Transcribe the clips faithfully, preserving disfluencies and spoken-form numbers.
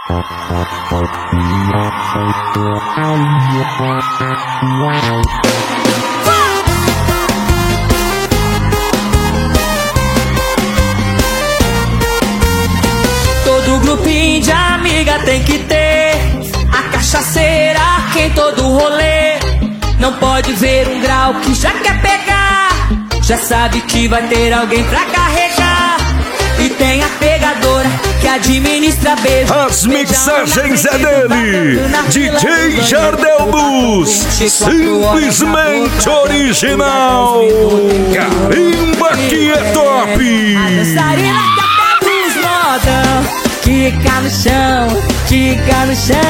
Todo grupinho de amiga tem que ter a cachaceira que em todo rolê. Não pode ver um grau que já quer pegar, já sabe que vai ter alguém pra carregar. E tem a pegadora que administra beijo. As mixagens é dele, D J Jardel Luz, simplesmente original. Carimba que é top. A dançarina que até nos modão, quica no chão, quica no chão.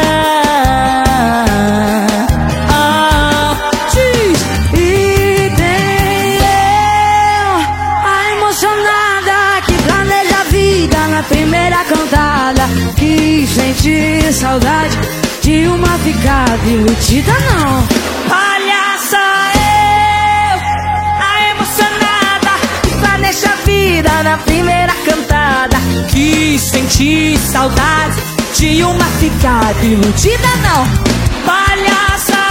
Ah, diz. E tem eu, a emocionada que planeja a vida na primeira cantada, que sente saudade de uma ficada iludida não. Olha só eu, a emocionada que planeja a vida na primeira cantada, que senti saudade de uma ficada iludida não. Olha só,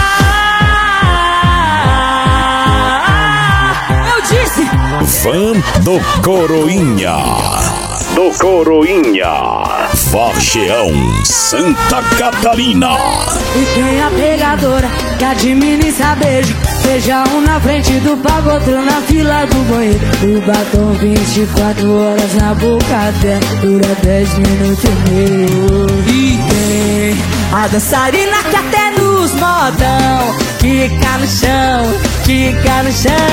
eu disse. Fã do Coroinha, do Coroinha, Vargeão, Santa Catarina. E tem a pegadora que administra beijo, beija um na frente do pago, outro na fila do banheiro. O batom vinte e quatro horas na boca dela, dura dez minutos e meio. E tem a dançarina que até nos modão, quica no chão, quica no chão.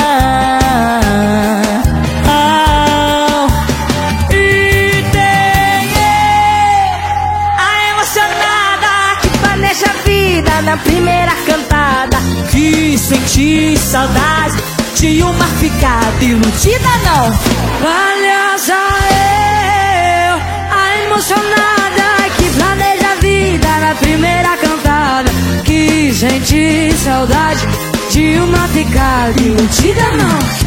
Ah, e tem eu, a emocionada que planeja a vida na primeira cantada, que senti saudade de uma ficada iludida não. Olha só eu, a emocionada que planeja a vida na primeira cantada, que senti saudade de uma ficada iludida não.